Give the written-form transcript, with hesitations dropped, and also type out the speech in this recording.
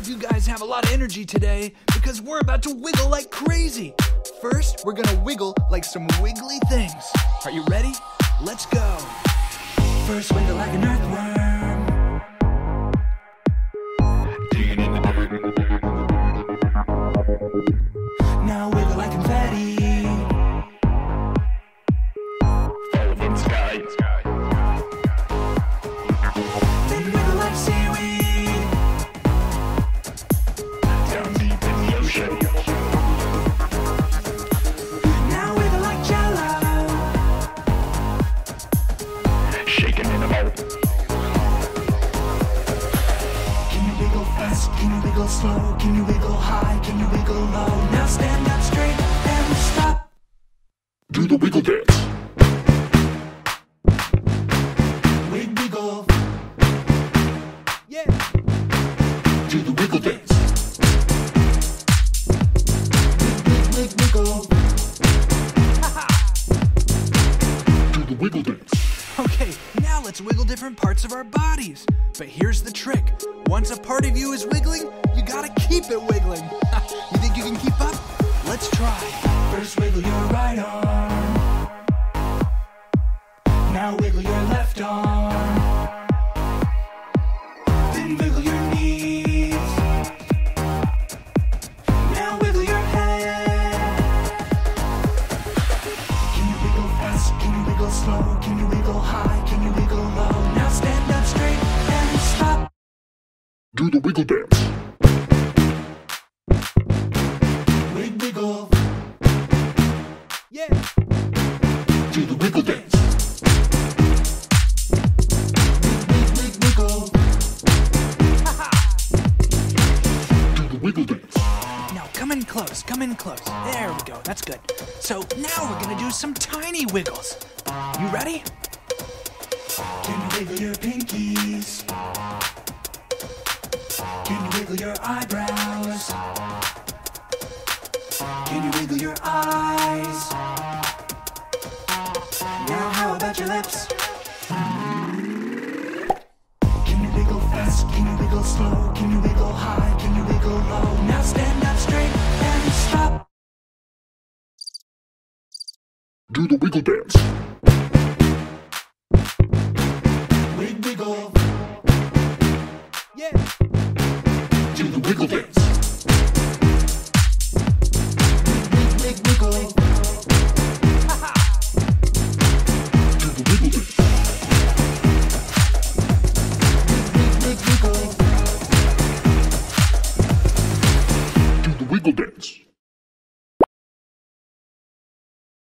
of you guys have a lot of energy today because we're about to wiggle like crazy. First, we're gonna wiggle like some wiggly things. Are you ready? Let's go. First, wiggle like an earthworm. Digging in the dirt. Now wiggle like confetti. Falling from the sky. Then wiggle like seaweed. Down deep in the ocean. Now wiggle like jello. Shaking in the boat. Can you wiggle fast? Can you wiggle slow? Can you wiggle high? Can you wiggle low? Now stand up straight and stop. Do the wiggle dance. Wiggle. Yeah. Do the wiggle dance. Wiggle. Do the wiggle dance. Okay, now let's wiggle different parts of our bodies. But here's the trick. Once a part of you is wiggling, you gotta keep it wiggling. You think you can keep up? Let's try. First wiggle your right arm. Now wiggle your left arm. Then wiggle your knees. Now wiggle your head. Can you wiggle fast? Can you wiggle slow? Can you wiggle high? Can you wiggle low? Now stand up straight and stop. Do the wiggle dance. Wiggle. Yeah. Do the wiggle dance. Wiggle. Do the wiggle dance. Now come in close, come in close. There we go, that's good. So now we're gonna do some tiny wiggles. You ready? Can you wiggle your pinkies? Can you wiggle your eyebrows? Can you wiggle your eyes? Now how about your lips? Can you wiggle fast? Can you wiggle slow? Can you wiggle high? Can you wiggle low? Now stand up straight and stop. Do the wiggle dance. Wiggle. Yeah. Do the wiggle dance. Wiggle. Do the wiggle dance. Wiggle. Do the wiggle dance.